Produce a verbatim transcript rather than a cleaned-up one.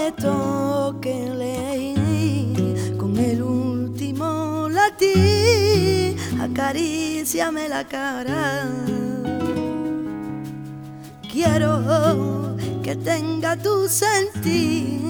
me tóquele con el último latir, acaríciame la cara. Quiero que tenga tu sentir